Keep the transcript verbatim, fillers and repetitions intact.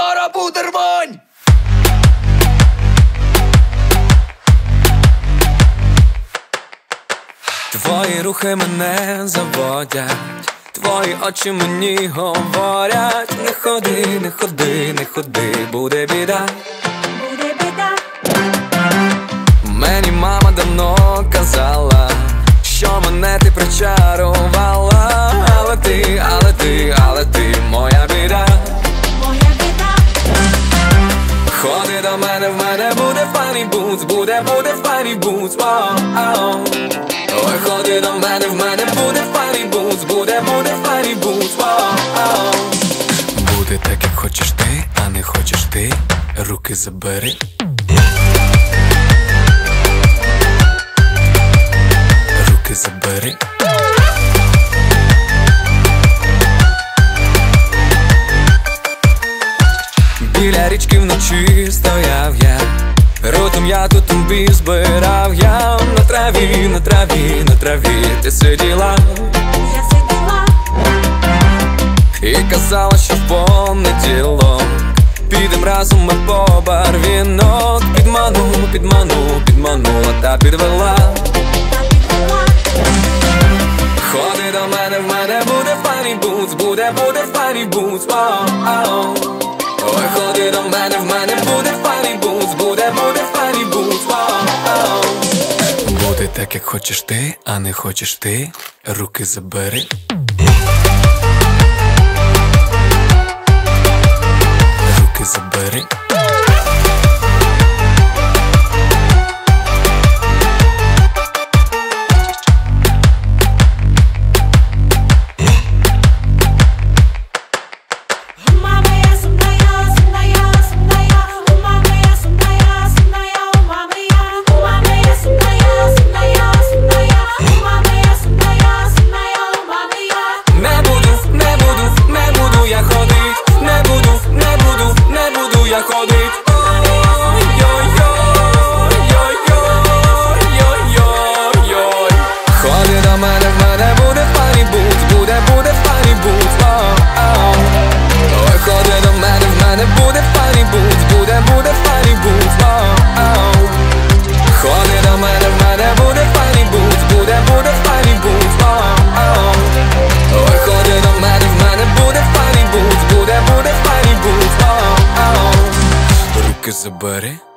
скоро буде рвань. Твої рухи мене заводять, твої очі мені говорять: не ходи, не ходи, не ходи, буде біда. Буде біда. Мені мама давно казала, що мене ти причарувала. Але ти, але ти, але ти моя біда. Моя біда. Ходи до мене, в мене буде файний бутс, буде, буде файний бутс, воу. Ой, ходи до мене, в мене буде файний бутс, буде, буде файний бутс, воу. Буде так, як хочеш ти, а не хочеш ти, руки забери. Руки забери. Біля річки вночі стояв я, ротом я тут тобі збирав я. На траві, на траві, на траві ти сиділа, Я сиділа. і казала, що в понеділок підем разом ми по барвінок. Підману, підману, підманула та підвела. Та підвела. Ходи до мене, в мене буде файний бутс, буде, буде файний бутс, воу. Ой, ходи до мене, в мене буде файний бутс, буде, буде файний бутс, воу. Буде так, як хочеш ти, а не хочеш ти, руки забери. Руки забери. Мама, я сумная, сумная, сумная. Мама, я сумная, сумная. Мама, я, мама, я сумная, сумная, сумная. Мама, я сумная, сумная. Мама, я. Не буду, не буду, не буду я ходить, не буду, не буду, не буду я ходить. Ой-ой-ой-ой-ой-ой-ой-ой. Ходи до мене, в мене буде файний бутс, буде, буде файний бутс, воу. Ой, ходи до мене, в мене буде файний бутс, буде, буде файний бутс, воу. Ходи до мене, в мене буде файний бутс, буде, буде файний бутс, воу. Ой, ходи до мене, в мене буде файний бутс, буде, буде файний бутс, воу. Руки забери.